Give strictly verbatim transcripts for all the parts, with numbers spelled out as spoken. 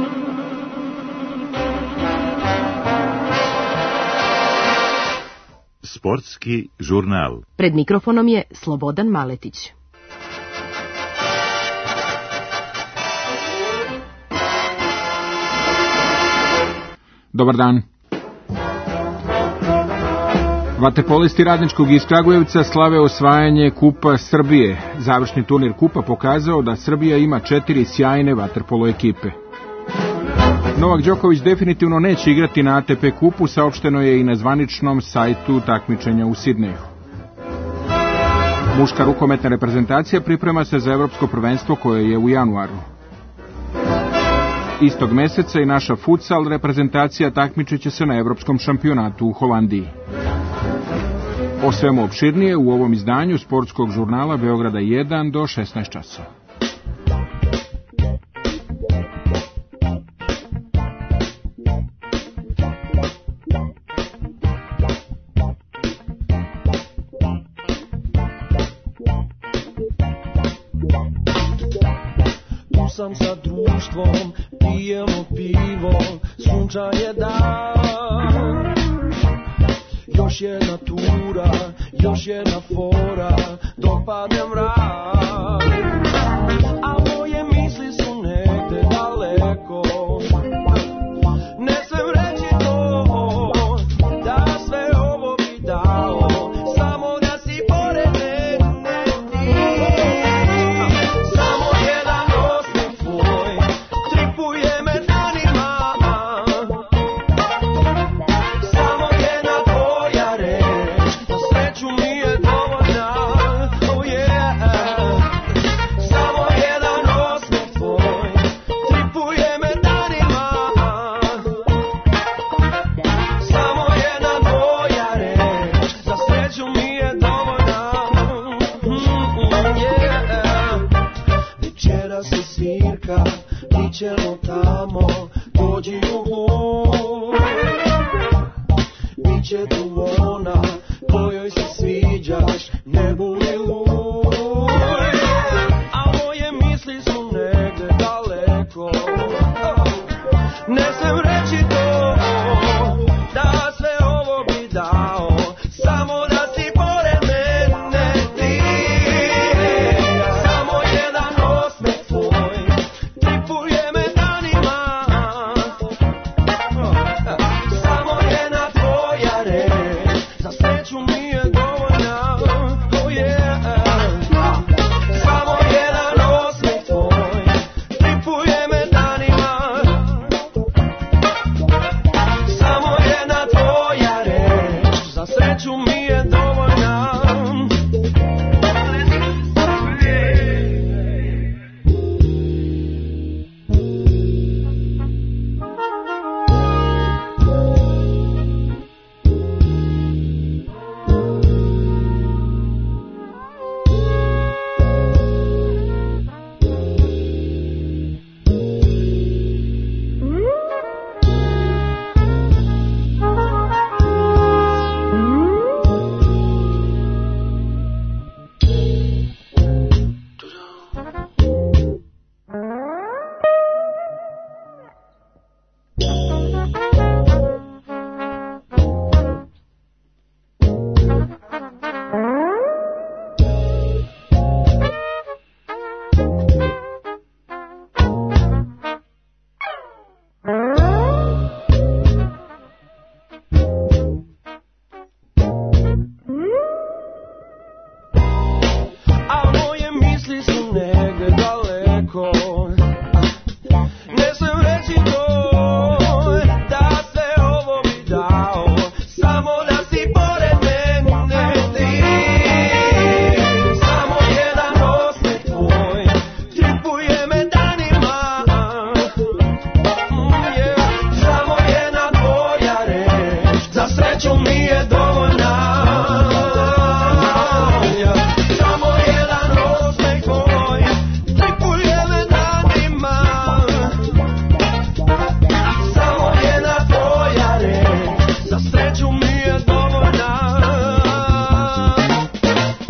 Sportski žurnal. Pred mikrofonom je Slobodan Maletić. Dobar dan. Vaterpolisti Radničkog iz Kragujevca slave osvajanje Kupa Srbije. Završni turnir Kupa pokazao da Srbija ima četiri sjajne vaterpolo ekipe. Novak Đoković definitivno neće igrati na A T P kupu, saopšteno je i na zvaničnom sajtu takmičenja u Sidneju. Muška rukometna reprezentacija priprema se za evropsko prvenstvo koje je u januaru. Istog meseca i naša futsal reprezentacija takmičit će se na evropskom šampionatu u Holandiji. O svemu opširnije u ovom izdanju sportskog žurnala Beograda jedan do šesnaest časova. Sam sa društvom, pijemo pivo, sunčan je dan. Još jedna tura, još jedna fora, dok padne mrak. A moje misli su negde daleko, ne smem reći to, da sve ovo bi dao, samo da si pored mene ti. Samo jedan osmeh tvoj, tripuje me danima. Samo jedna tvoja reč, na sreću mi je dovoljna. Oh yeah. Samo jedan osmeh tvoj, tripuje me danima. Samo jedna tvoja reč, za sreću mi je dovoljna. Mm, yeah. Večeras se svirka, mi ćemo tamo, dođi u hul. Biće tu ona, kojoj se sviđaš, ne budi luj. A moje misli su negde daleko, ne smem reći to, da sve ovo bi dao, samo da si pored mene ti. Samo jedan osmeh tvoj, tripuje me danima. Samo jedna tvoja reč, za sreću mi je dovoljna. Oh yeah. Samo jedan osmeh tvoj, tripuje me danima. Samo jedna tvoja reč, za sreću mi je dovoljna. A moje misli su negde daleko, ne smem reći to, da sve ovo bi dao, samo da si pored mene ti. Samo jedan osmeh tvoj, tripuje me danima. Mm, yeah. Samo jedna tvoja reč, za sreću mi je dovoljna. Samo jedan osmeh tvoj, tripuje me danima. Samo jedna tvoja reč, za sreću mi je dovoljna.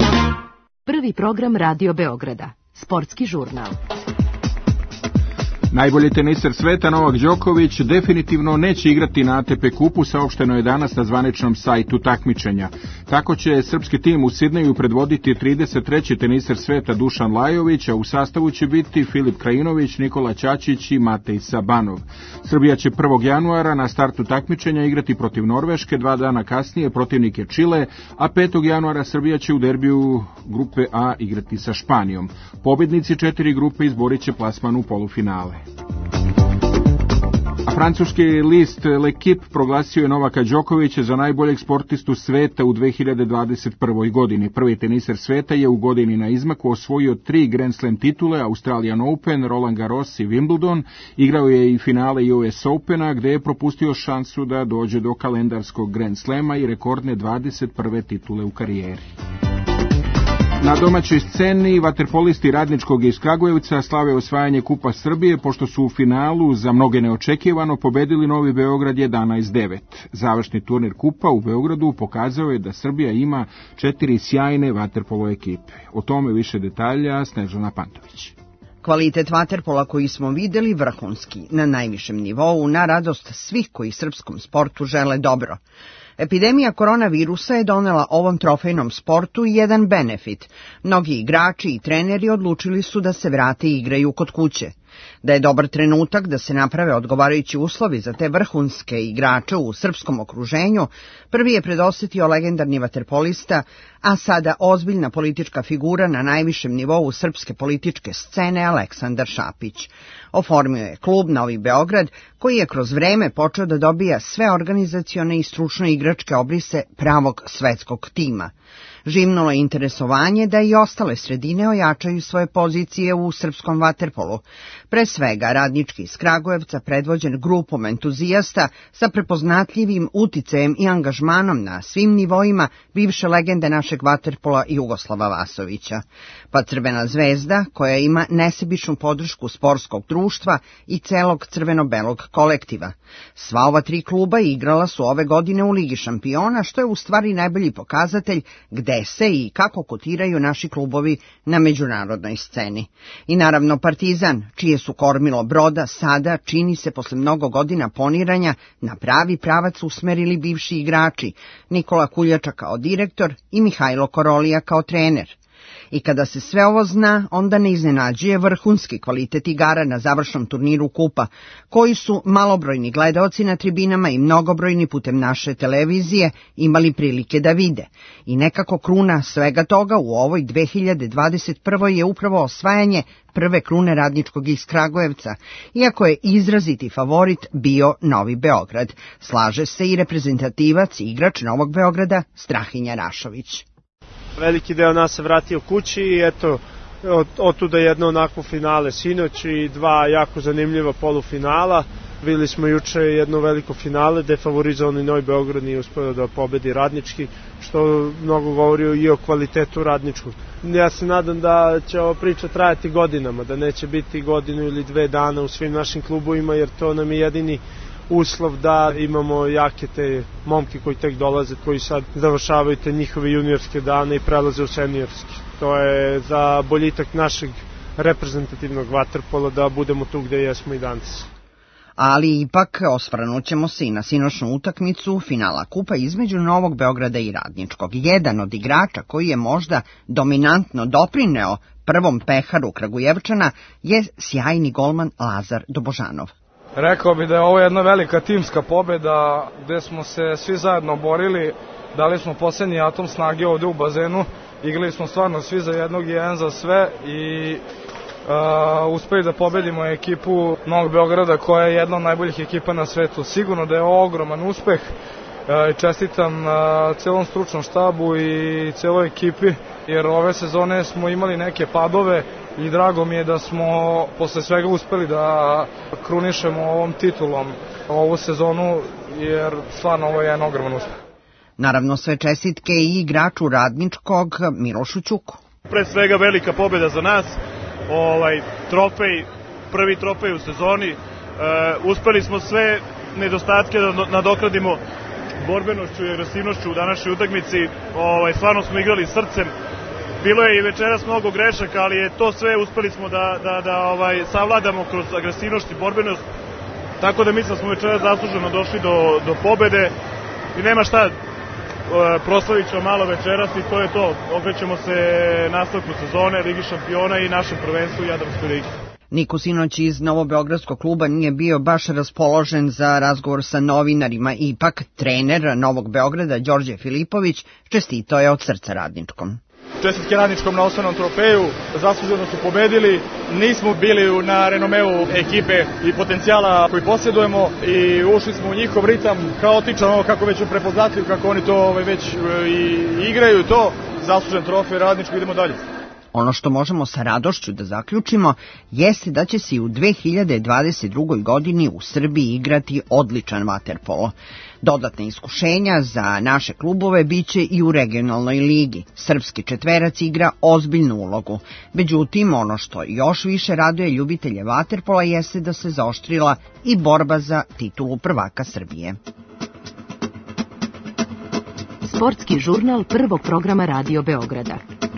Prvi program Radio Beograda. Sportski žurnal. Najbolji teniser sveta Novak Đoković definitivno neće igrati na A T P kupu, saopšteno je danas na zvaničnom sajtu takmičenja. Tako će srpski tim u Sidneju predvoditi trideset treći teniser sveta Dušan Lajović, a u sastavu će biti Filip Krajinović, Nikola Ćaćić i Matej Sabanov. Srbija će prvog januara na startu takmičenja igrati protiv Norveške, dva dana kasnije protivnik je Čile, a petog januara Srbija će u derbiju grupe A igrati sa Španijom. Pobjednici četiri grupe izborit će plasman u polufinale. A francuski list L'Equipe proglasio je Novaka Đokovića za najboljeg sportistu sveta u dve hiljade dvadeset prve. godini. Prvi teniser sveta je u godini na izmaku osvojio tri Grand Slam titule, Australian Open, Roland Garros i Wimbledon. Igrao je i finale U S Opena, gde je propustio šansu da dođe do kalendarskog Grand Slama i rekordne dvadeset prve titule u karijeri. Na domaćoj sceni vaterpolisti Radničkog iz Kragujevca slave osvajanje Kupa Srbije, pošto su u finalu za mnoge neočekivano pobedili Novi Beograd jedanaest devet. Završni turnir Kupa u Beogradu pokazao je da Srbija ima četiri sjajne vaterpolo ekipe. O tome više detalja Snežana Pantović. Kvalitet vaterpola koji smo videli vrhunski, na najvišem nivou, na radost svih koji srpskom sportu žele dobro. Epidemija koronavirusa je donela ovom trofejnom sportu jedan benefit. Mnogi igrači i treneri odlučili su da se vrate i igraju kod kuće. Da je dobar trenutak da se naprave odgovarajući uslovi za te vrhunske igrače u srpskom okruženju, prvi je predosetio legendarni vaterpolista, a sada ozbiljna politička figura na najvišem nivou srpske političke scene Aleksandar Šapić. Oformio je klub Novi Beograd, koji je kroz vreme počeo da dobija sve organizacione i stručno igračke obrise pravog svetskog tima. Živnulo je interesovanje da i ostale sredine ojačaju svoje pozicije u srpskom vaterpolu. Pre svega Radnički iz Kragujevca, predvođen grupom entuzijasta sa prepoznatljivim uticajem i angažmanom na svim nivoima bivše legende našeg vaterpola Jugoslava Vasovića. Pa Crvena zvezda, koja ima nesebičnu podršku sportskog društva i celog crveno-belog kolektiva. Sva ova tri kluba igrala su ove godine u Ligi šampiona, što je u stvari najbolji pokazatelj gde se i kako kotiraju naši klubovi na međunarodnoj sceni. I naravno Partizan, čije su kormilo broda sada, čini se posle mnogo godina poniranja, na pravi pravac usmerili bivši igrači, Nikola Kuljača kao direktor i Mihajlo Korolija kao trener. I kada se sve ovo zna, onda ne iznenađuje vrhunski kvalitet igara na završnom turniru Kupa, koji su malobrojni gledaoci na tribinama i mnogobrojni putem naše televizije imali prilike da vide. I nekako kruna svega toga u ovoj dve hiljade dvadeset prve. je upravo osvajanje prve krune Radničkog iz Kragujevca, iako je izraziti favorit bio Novi Beograd. Slaže se i reprezentativac i igrač Novog Beograda Strahinja Rašović. Veliki deo nas se vratio kući i eto, od, od tuda jedno onako finale sinoć i dva jako zanimljiva polufinala. Bili smo juče jedno veliko finale gde favorizovani Novi Beograd nije uspeo da pobedi Radnički, što mnogo govori i o kvalitetu Radničkog. Ja se nadam da će ova priča trajati godinama, da neće biti godinu ili dve dana u svim našim klubovima, jer to nam je jedini uslov da imamo jake te momke koji tek dolaze, koji sad završavaju te njihove juniorske dane i prelaze u seniorski. To je za boljitak našeg reprezentativnog vaterpola da budemo tu gde jesmo i danas. Ali ipak osvrnućemo se i na sinoćnu utakmicu finala Kupa između Novog Beograda i Radničkog. Jedan od igrača koji je možda dominantno doprineo prvom peharu Kragujevčana je sjajni golman Lazar Dobožanov. Rekao bi da je ovo jedna velika timska pobeda gde smo se svi zajedno borili, dali smo poslednji atom snage ovde u bazenu, igrali smo stvarno svi za jednog i jedan za sve i uh, uspeli da pobedimo ekipu Novog Beograda koja je jedna od najboljih ekipa na svetu. Sigurno da je ovo ogroman uspeh. Uh, čestitam uh, celom stručnom štabu i celoj ekipi, jer ove sezone smo imali neke padove i drago mi je da smo posle svega uspeli da krunišemo ovom titulom ovu sezonu, jer stvarno ovo je jedan ogroman uspeh. Naravno sve čestitke i igraču Radničkog Milošu Ćuku. Pre svega velika pobjeda za nas, ovaj trofej, prvi trofej u sezoni. E, uspeli smo sve nedostatke da nadoknadimo borbenošću i agresivnošću u današnjoj utakmici. Ovaj, stvarno smo igrali srcem. bilo je i večeras mnogo grešaka, ali je to sve uspeli smo da, da, da ovaj, savladamo kroz agresivnost i borbenost, tako da mislim da smo večeras zasluženo došli do, do pobede i nema šta, proslavit ćemo malo večeras i to je to. Okrećemo se nastavku sezone, Ligi šampiona i našem prvenstvu u Jadranskoj ligi. Niko sinoć iz Novobeogradskog kluba nije bio baš raspoložen za razgovor sa novinarima, ipak trener Novog Beograda Đorđe Filipović čestitao je od srca Radničkom. Čestitke Radničkom na osnovnom trofeju, zasluženo su pobedili, nismo bili na renomeu ekipe i potencijala koji posjedujemo i ušli smo u njihov ritam haotičan, ono kako već prepoznatljiv, kako oni to već i igraju to, zaslužen trofej Radničko, idemo dalje. Ono što možemo sa radošću da zaključimo jeste da će se i u dve hiljade dvadeset drugoj. godini u Srbiji igrati odličan vaterpolo. Dodatne iskušenja za naše klubove biće i u regionalnoj ligi. Srpski četverac igra ozbiljnu ulogu. Međutim, ono što još više raduje ljubitelje vaterpola jeste da se zaoštrila i borba za titulu prvaka Srbije. Sportski žurnal prvog programa Radio Beograda.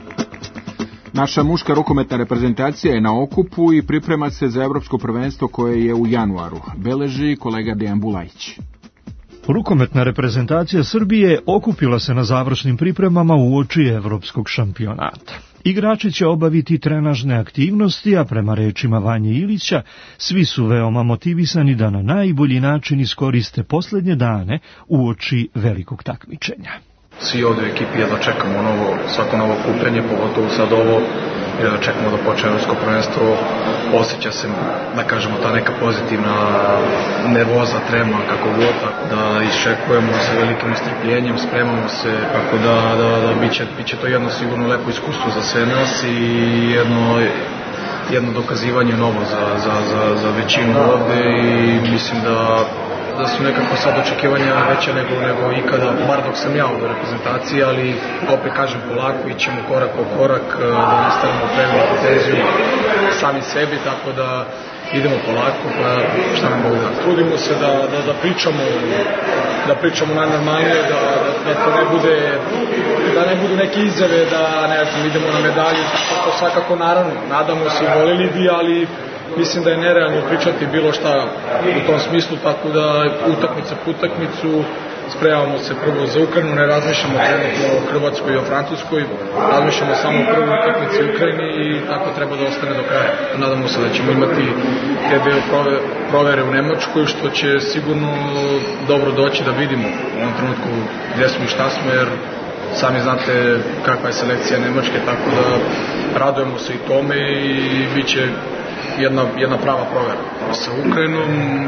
Naša muška rukometna reprezentacija je na okupu i priprema se za evropsko prvenstvo koje je u januaru, beleži kolega Dejan Bulajić. Rukometna reprezentacija Srbije okupila se na završnim pripremama uoči evropskog šampionata. Igrači će obaviti trenažne aktivnosti, a prema rečima Vanje Ilića, svi su veoma motivisani da na najbolji način iskoriste poslednje dane uoči velikog takmičenja. Svi ovdje u ekipi jedva čekamo novo, svako novo okupljanje, pogotovo sad ovo, jedva čekamo da počne evropsko prvenstvo, osjeća se, da kažemo, ta neka pozitivna nervoza, trema, kako god, da iščekujemo sa velikim istrpljenjem, spremamo se, tako da, da, da biće, biće to jedno sigurno lepo iskustvo za sve nas i jedno, jedno dokazivanje novo za, za, za, za većinu ovde i mislim da da su nekako sad očekivanja veće nego, nego ikada, bar dok sam ja u reprezentaciji, ali opet kažem polako, ićemo korak po korak, da nastavimo preveliku tenziju sami sebi, tako da idemo polako, pa šta nam mogu da. Trudimo se da, da, da pričamo, da pričamo najnormalnije, da, da, da to ne bude, da ne budu neke izjave, da ne znam, idemo na medalju, to svakako naravno, nadamo se i voleli bi, ali mislim da je nerealno pričati bilo šta u tom smislu, tako da utakmica po utakmicu, spremamo se prvo za Ukrajinu, ne razmišljamo trenutno o Hrvatskoj i o Francuskoj, razmišljamo samo o prvoj utakmici u Ukrajini i tako treba da ostane do kraja. Nadamo se da ćemo imati te dve provere u Nemačkoj, što će sigurno dobro doći da vidimo u ovom trenutku gdje smo i šta smo, jer sami znate kakva je selekcija Nemačke, tako da radujemo se i tome i bit će Jedna, jedna prava provera. Sa Ukrajinom e,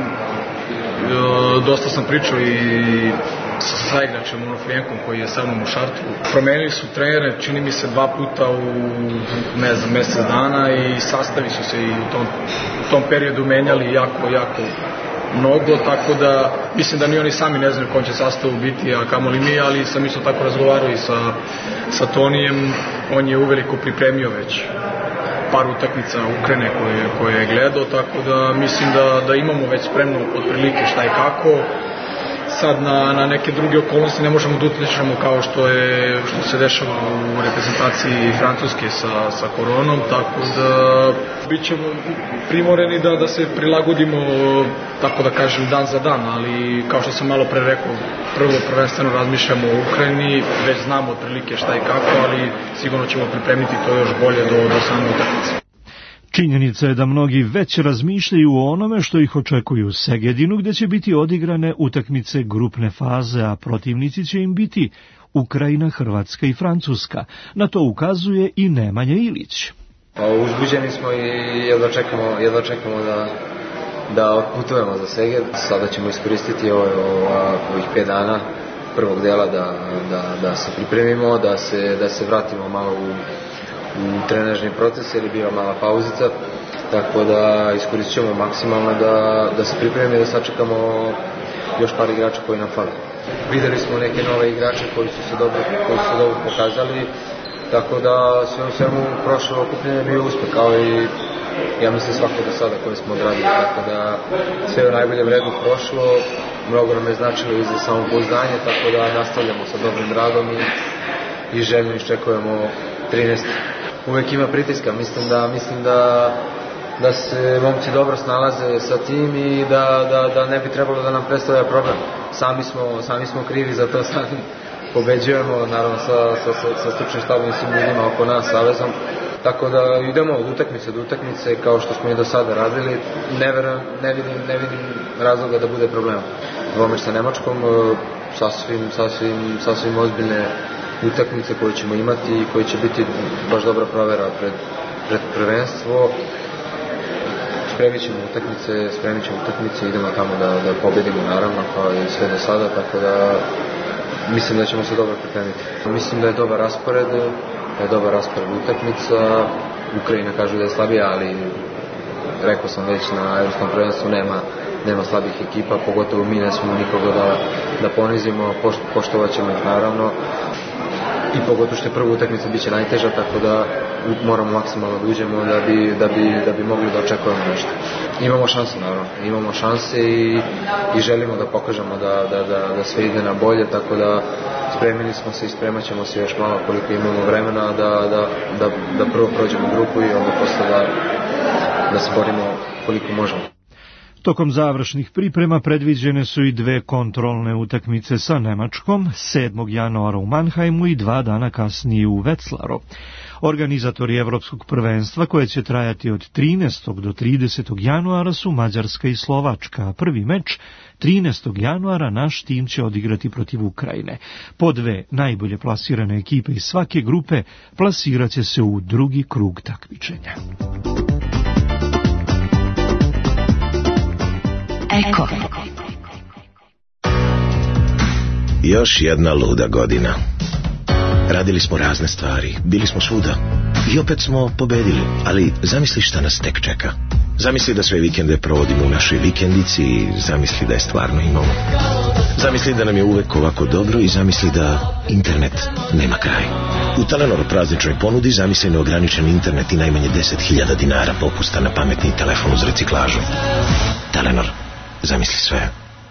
dosta sam pričao i sa saigračem Onofrijenkom koji je sa mnom u šartu. Promenili su trenere, čini mi se dva puta u ne znam, mesec dana i sastavi su se i u tom, u tom periodu menjali jako, jako mnogo, tako da mislim da ni oni sami ne znaju kom će sastavu biti, a kamoli mi, ali sam isto tako razgovarao i sa, sa Tonijem, on je uveliko pripremio već par utakmica Ukrajine koje, koje je gledao, tako da mislim da, da imamo već spremno otprilike šta i kako. Sad na, na neke druge okolnosti ne možemo da utječemo kao što, je, što se dešava u reprezentaciji Francuske sa, sa koronom, tako da bit ćemo primoreni da, da se prilagodimo, tako da kažem, dan za dan, ali kao što sam malo pre rekao, prvo prvenstveno razmišljamo o Ukrajini, već znamo otprilike šta i kako, ali sigurno ćemo pripremiti to još bolje do, do same utakmice. Činjenica je da mnogi već razmišljaju o onome što ih očekuju u Segedinu, gde će biti odigrane utakmice grupne faze, a protivnici će im biti Ukrajina, Hrvatska i Francuska. Na to ukazuje i Nemanja Ilić. Pa, uzbuđeni smo i jedva čekamo, jedva čekamo da, da otputujemo za Seged. Sada ćemo iskoristiti ovo, ovih pet dana prvog dela da, da, da se pripremimo, da se, da se vratimo malo u u trenažni proces, jer je bila mala pauzica, tako da iskoristit ćemo maksimalno da, da se pripremimo i da sačekamo još par igrača koji nam fale. Videli smo neke nove igrače koji su se dobro, koji su se dobro pokazali, tako da sve u svemu prošlo okupljenje je bio uspeh, kao i ja mislim svako do sada koje smo odradili, tako da sve u najboljem redu prošlo, mnogo nam je značilo i za samopouzdanje, tako da nastavljamo sa dobrim radom i, i željno iščekujemo trinaesti. Uvek ima pritiska, mislim da mislim da da se momci dobro snalaze sa tim i da, da, da ne bi trebalo da nam predstavlja problem. Sami smo, sami smo krivi za to, sami pobeđujemo, naravno sa, sa, sa, sa stručnim štabom i svim ljudima oko nas, savezom. Tako da idemo od utakmice do utakmice kao što smo i do sada radili. Ne, verujem, ne, vidim, ne vidim razloga da bude problem. Dvomeč sa Nemačkom, sasvim, sasvim, sasvim ozbiljne utakmice koje ćemo imati i koje će biti baš dobra provera pred, pred prvenstvo. Spremit ćemo utakmice, spremit ćemo utakmice, idemo tamo da, da pobedimo naravno kao i sve do sada, tako da mislim da ćemo se dobro pripremiti. Mislim da je dobar raspored, da je dobar raspored utakmica. Ukrajina kažu da je slabija, ali rekao sam već na evropskom prvenstvu nema, nema slabih ekipa, pogotovo mi ne smemo nikoga da, da ponizimo, pošto, poštovat ćemo ih naravno. I pogotovo što je prva utakmica biće najteža, tako da moramo maksimalno da uđemo da bi, da bi, da bi mogli da očekujemo nešto. Imamo šanse, naravno, imamo šanse i, i želimo da pokažemo da, da, da, da sve ide na bolje, tako da spremili smo se i spremat ćemo se još malo koliko imamo vremena da, da, da, da prvo prođemo grupu i onda posle da, da se borimo koliko možemo. Tokom završnih priprema predviđene su i dve kontrolne utakmice sa Nemačkom, sedmog januara u Mannheimu i dva dana kasnije u Wetzlaru. Organizatori Evropskog prvenstva, koje će trajati od trinaestog do tridesetog januara, su Mađarska i Slovačka, a prvi meč trinaestog januara naš tim će odigrati protiv Ukrajine. Po dve najbolje plasirane ekipe iz svake grupe plasirat će se u drugi krug takmičenja. Eko. Još jedna luda godina. Radili smo razne stvari, bili smo svuda i opet smo pobedili, ali zamisli šta nas tek čeka. Zamisli da sve vikende provodimo u našoj vikendici i zamisli da je stvarno imamo. Zamisli da nam je uvek ovako dobro i zamisli da internet nema kraj. U Telenor prazničnoj ponudi zamisli neograničen internet i najmanje deset hiljada dinara popusta na pametni telefon uz reciklažu. Telenor, zamisli sve.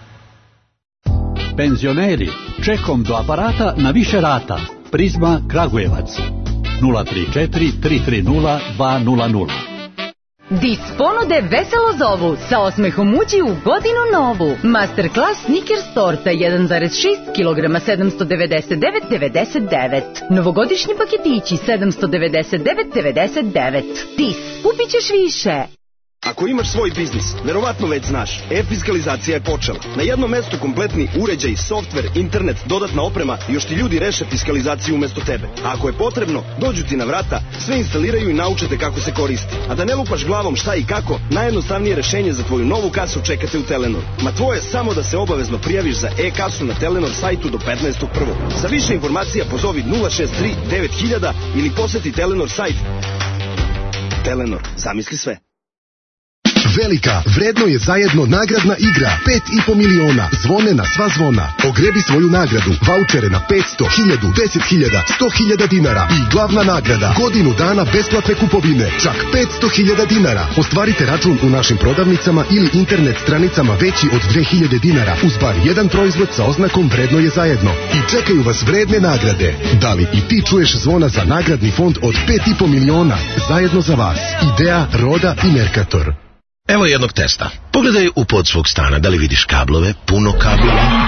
Penzioneri, čekom do aparata na više rata. Prizma Kragujevac nula tri četiri tri tri nula dva nula nula. Dis ponude veselo zovu, sa osmehom uđi u godinu novu. Masterclass Snickers torta jedan zarez šest kilograma sedamsto devedeset devet devedeset devet. Novogodišnji paketići sedamsto devedeset devet devedeset devet. Dis, kupit ćeš više. Ako imaš svoj biznis, verovatno već znaš, e-fiskalizacija je počela. Na jednom mestu kompletni uređaj, softver, internet, dodatna oprema i još ti ljudi reše fiskalizaciju umesto tebe. A ako je potrebno, dođu ti na vrata, sve instaliraju i naučete kako se koristi. A da ne lupaš glavom šta i kako, najjednostavnije rešenje za tvoju novu kasu čekate u Telenor. Ma tvoje samo da se obavezno prijaviš za e-kasu na Telenor sajtu do petnaestog prvog Za više informacija pozovi nula šest tri devet hiljada ili poseti Telenor sajt. Telenor, zamisli sve. Velika, vredno je zajedno nagradna igra. pet i po miliona. Zvone na sva zvona. Ogrebi svoju nagradu. Vaučere na petsto, hiljadu, deset hiljada, sto hiljada dinara. I glavna nagrada. Godinu dana besplatne kupovine. Čak petsto hiljada dinara. Ostvarite račun u našim prodavnicama ili internet stranicama veći od dve hiljade dinara. Uz bar jedan proizvod sa oznakom vredno je zajedno. I čekaju vas vredne nagrade. Da li i ti čuješ zvona za nagradni fond od pet i po miliona? Zajedno za vas. Idea, Roda i Mercator. Evo jednog testa. Pogledaj u pod svog stana, da li vidiš kablove, puno kablova.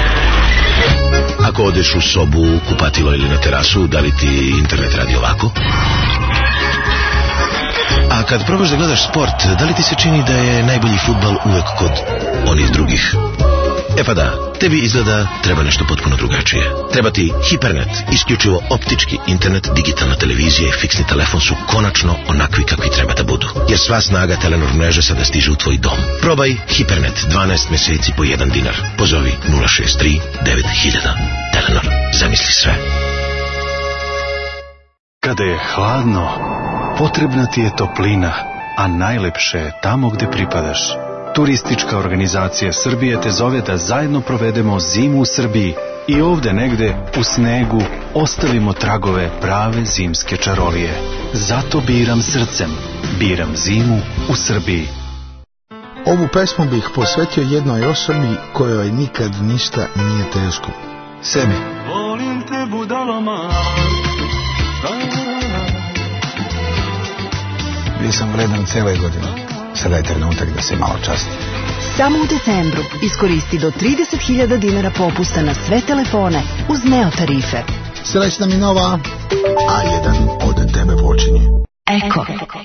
Ako odeš u sobu, kupatilo ili na terasu, da li ti internet radi ovako? A kad probaš da gledaš sport, da li ti se čini da je najbolji fudbal uvek kod onih drugih? E pa da, tebi izgleda treba nešto potpuno drugačije. Treba ti Hipernet, isključivo optički internet, digitalna televizija i fiksni telefon su konačno onakvi kakvi treba da budu. Jer sva snaga Telenor mreže sada stiže u tvoj dom. Probaj Hipernet dvanaest meseci po jedan dinar. Pozovi nula šest tri devet hiljada. Telenor, zamisli sve. Kada je hladno, potrebna ti je toplina, a najlepše je tamo gde pripadaš. Turistička organizacija Srbije te zove da zajedno provedemo zimu u Srbiji i ovde negde u snegu ostavimo tragove prave zimske čarolije. Zato biram srcem, biram zimu u Srbiji. Ovu pesmu bih posvetio jednoj osobi kojoj nikad ništa nije teško. Sebi. Volim te budalo mali. bio sam vredan cele godine. Sada je trenutak da se malo časti. Samo u decembru iskoristi do trideset hiljada dinara popusta na sve telefone uz Neo tarife. Srećna mi nova, a jedan od tebe počinje. Eko.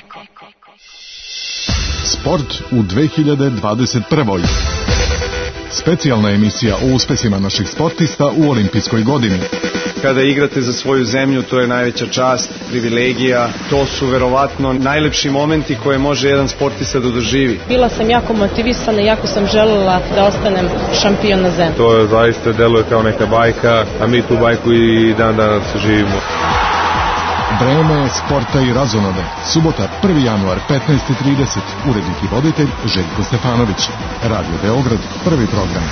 Sport u dve hiljade dvadeset prvoj. Specijalna emisija o uspesima naših sportista u olimpijskoj godini. Kada igrate za svoju zemlju, to je najveća čast, privilegija. To su verovatno najlepši momenti koje može jedan sportista da doživi. Bila sam jako motivisana i jako sam željela da ostanem šampion na zemlji. To je zaista deluje kao neka bajka, a mi tu bajku i dan danas živimo. Vreme sporta i razonode. Subota, prvi januar, petnaest i trideset. Urednik i voditelj Željko Stefanović. Radio Beograd, prvi program.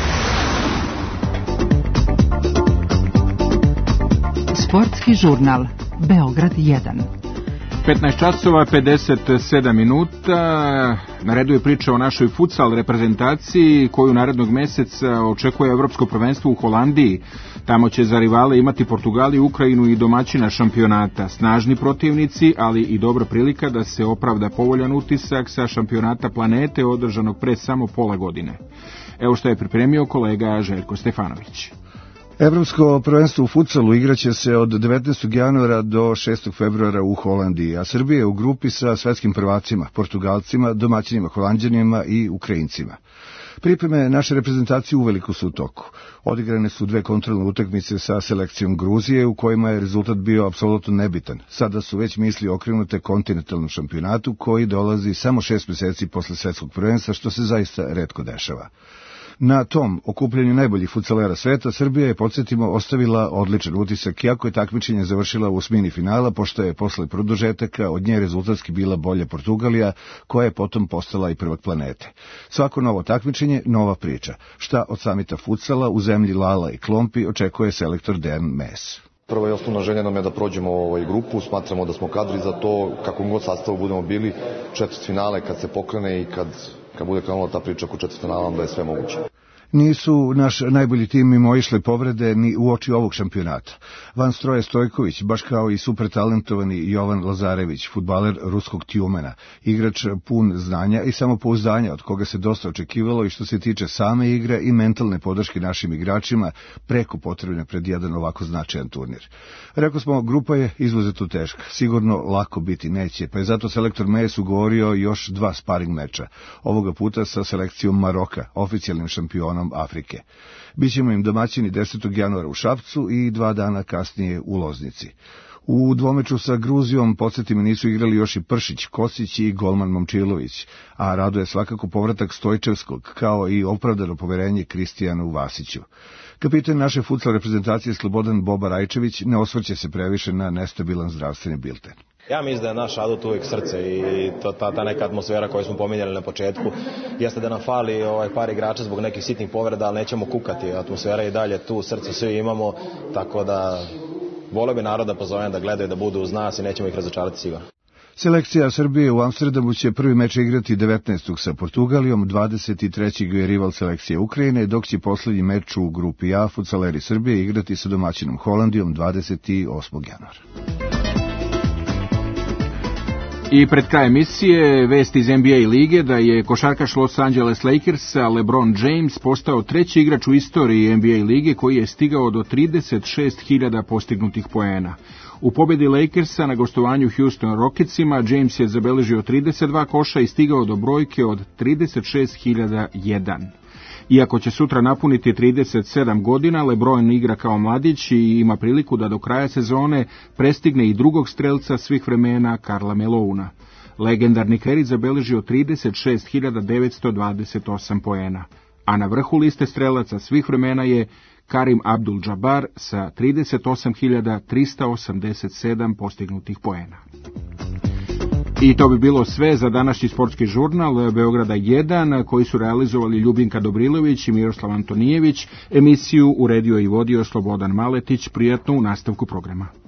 Sportski žurnal Beograd jedan. petnaest časova pedeset sedam minuta. Na redu je priča o našoj futsal reprezentaciji koju narednog meseca očekuje Evropsko prvenstvo u Holandiji. Tamo će za rivale imati Portugaliju, Ukrajinu i domaćina šampionata. Snažni protivnici, ali i dobra prilika da se opravda povoljan utisak sa šampionata planete održanog pre samo pola godine. Evo što je pripremio kolega Željko Stefanović. Evropsko prvenstvo u futsalu igraće se od devetnaestog januara do šestog februara u Holandiji, a Srbija je u grupi sa svetskim prvacima, Portugalcima, domaćinima Holanđanima i Ukrajincima. Pripreme naše reprezentacije uveliko su u toku. Odigrane su dve kontrolne utakmice sa selekcijom Gruzije u kojima je rezultat bio apsolutno nebitan. Sada su već misli okrenute kontinentalnom šampionatu koji dolazi samo šest meseci posle svetskog prvenstva, što se zaista retko dešava. Na tom okupljanju najboljih futsalera sveta Srbija je, podsjetimo, ostavila odličan utisak, iako je takmičenje završila u osmini finala, pošto je posle produžetaka od nje rezultatski bila bolja Portugalija, koja je potom postala i prvak planete. Svako novo takmičenje, nova priča. Šta od samita futsala u zemlji Lala i Klompi očekuje selektor Dejan Mes. Prva i osnovna želja nam je da prođemo ovaj grupu, smatramo da smo kadri za to, kako god sastavu budemo bili, četvrtfinale kad se pokrene i kad, kad bude krenula ta priča oko četvrtfinala, da je sve moguće. Nisu naš najbolji tim mimoišle povrede ni u oči ovog šampionata. Van Stroje Stojković, baš kao i super talentovani Jovan Lazarević, fudbaler ruskog Tjumena, igrač pun znanja i samopouzdanja od koga se dosta očekivalo i što se tiče same igre i mentalne podrške našim igračima, preko potrebne pred jedan ovako značajan turnir. Rekao smo, grupa je izuzetno teška, sigurno lako biti neće, pa je zato selektor Mes ugovorio još dva sparing meča, ovoga puta sa selekcijom Maroka, oficijalnim šampionom Afrike. Bićemo im domaćini desetog januara u Šapcu i dva dana kasnije u Loznici. U dvomeču sa Gruzijom, podsjetimo, nisu igrali još i Pršić, Kosić i golman Momčilović, a raduje svakako povratak Stojčevskog, kao i opravdano poverenje Kristijanu Vasiću. Kapitan naše futsal reprezentacije Slobodan Boba Rajčević ne osvrće se previše na nestabilan zdravstveni bilten. Ja mislim da je naš adut uvijek srce i to, ta, ta neka atmosfera koju smo pominjali na početku. Jeste da nam fali ovaj par igrača zbog nekih sitnih povreda, ali nećemo kukati. Atmosfera je i dalje tu, srce svi imamo, tako da volio bi narod da pozovem da gledaju, da budu uz nas i nećemo ih razočarati sigurno. Selekcija Srbije u Amsterdamu će prvi meč igrati devetnaestog sa Portugalijom, dvadeset trećeg je rival selekcije Ukrajine, dok će poslednji meč u grupi A futsaleri Srbije igrati sa domaćinom Holandijom dvadeset osmog januara. I pred kraj emisije, vest iz N B A lige da je košarkaš Los Angeles Lakersa LeBron James postao treći igrač u istoriji N B A lige koji je stigao do trideset šest hiljada postignutih poena. U pobedi Lakersa na gostovanju Houston Rocketsima James je zabeležio trideset dva koša i stigao do brojke od trideset šest hiljada jedan. Iako će sutra napuniti trideset sedam godina, LeBron igra kao mladić i ima priliku da do kraja sezone prestigne i drugog strelca svih vremena Karla Melouna. Legendarni Kerry zabeležio trideset šest hiljada devetsto dvadeset osam poena, a na vrhu liste strelaca svih vremena je Karim Abdul-Jabbar sa trideset osam hiljada trista osamdeset sedam postignutih poena. I to bi bilo sve za današnji sportski žurnal Beograda jedan, koji su realizovali Ljubinka Dobrilović i Miroslav Antonijević. Emisiju uredio i vodio Slobodan Maletić. Prijatno u nastavku programa.